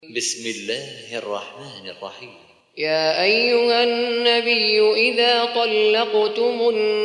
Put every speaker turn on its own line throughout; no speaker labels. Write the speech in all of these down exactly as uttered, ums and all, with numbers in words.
بسم الله الرحمن الرحيم.
يا أيها النبي إذا طلقتم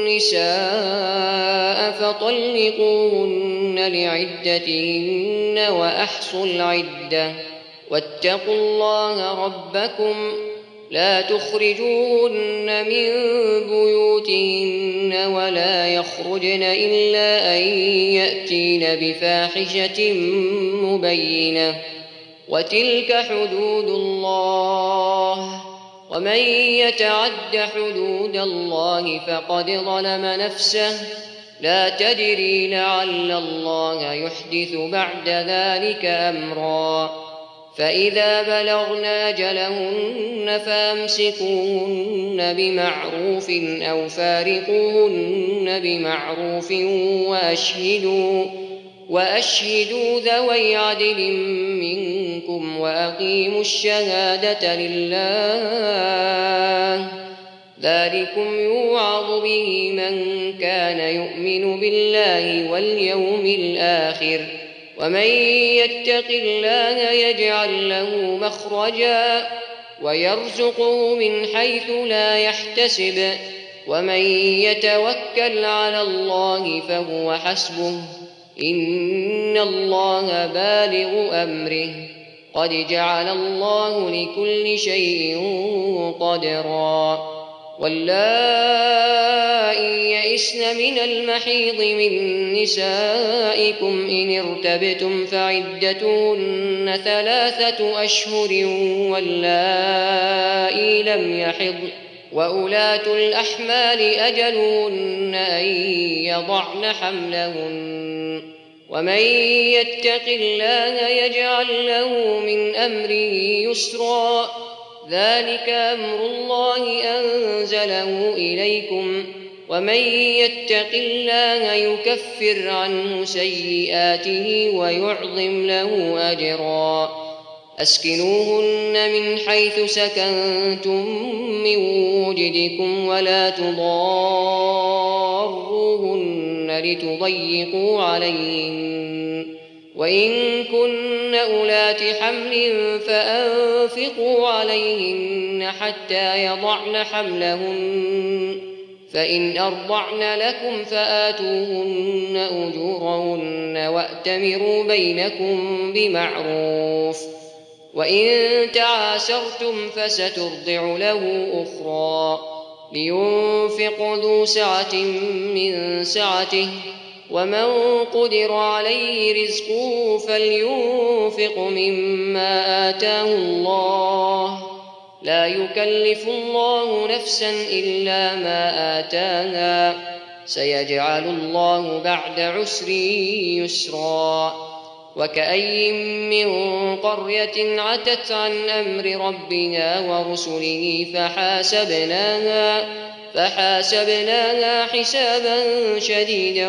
النساء فطلقوهن لعدتهن وأحصوا العدة واتقوا الله ربكم لا تخرجوهن من بيوتهن ولا يخرجن إلا أن يأتين بفاحشة مبينة وتلك حدود الله ومن يتعد حدود الله فقد ظلم نفسه لا تدري لعل الله يحدث بعد ذلك أمرا فإذا بلغن أجلهن فامسكوهن بمعروف أو فارقوهن بمعروف وأشهدوا وأشهدوا ذوي عدل منكم وأقيموا الشهادة لله ذلكم يوعظ به من كان يؤمن بالله واليوم الآخر ومن يتق الله يجعل له مخرجا ويرزقه من حيث لا يحتسب ومن يتوكل على الله فهو حسبه إن الله بالغ أمره قد جعل الله لكل شيء قدرا واللائي يئسن من المحيض من نسائكم إن ارتبتم فعدتهن ثلاثة أشهر واللائي لم يحضن وأولاة الأحمال أجلهن أن يضعن حملهن ومن يتق الله يجعل له من أمره يسرا ذلك أمر الله أنزله إليكم ومن يتق الله يكفر عنه سيئاته ويعظم له أجرا أسكنوهن من حيث سكنتم من وجدكم ولا تضاروهن لتضيقوا عليهن وإن كن أولات حمل فأنفقوا عليهن حتى يضعن حملهن فإن أرضعن لكم فآتوهن أجورهن وأتمروا بينكم بمعروف وإن تعاسرتم فسترضع له أخرى لينفق ذو سعة من سعته ومن قدر عليه رزقه فلينفق مما آتاه الله لا يكلف الله نفسا إلا ما آتاها سيجعل الله بعد عسر يسرا وكأي من قرية عتت عن أمر ربها ورسله فحاسبناها فحاسبناها حسابا شديدا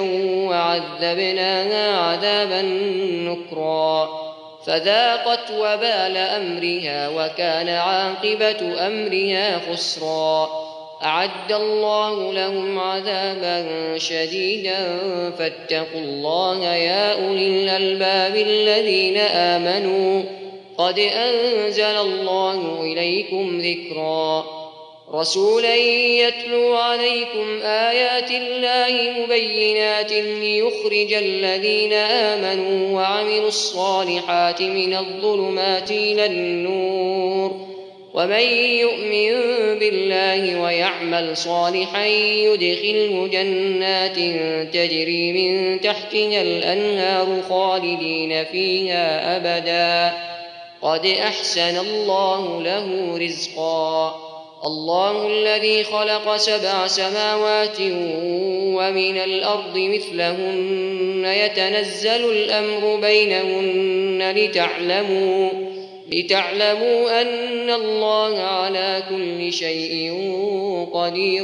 وعذبناها عذابا نكرا فذاقت وبال أمرها وكان عاقبة أمرها خسرا أعد الله لهم عذابا شديدا فاتقوا الله يا أولي الألباب الذين آمنوا قد أنزل الله إليكم ذكرا رسولا يتلو عليكم آيات الله مبينات ليخرج الذين آمنوا وعملوا الصالحات من الظلمات إلى النور ومن يؤمن بالله ويعمل صالحا يدخله جنات تجري من تحتها الأنهار خالدين فيها أبدا قد أحسن الله له رزقا الله الذي خلق سبع سماوات ومن الأرض مثلهن يتنزل الأمر بينهن لتعلموا لتعلموا أن الله على كل شيء قدير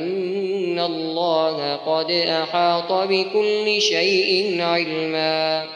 وأن الله قد أحاط بكل شيء علما.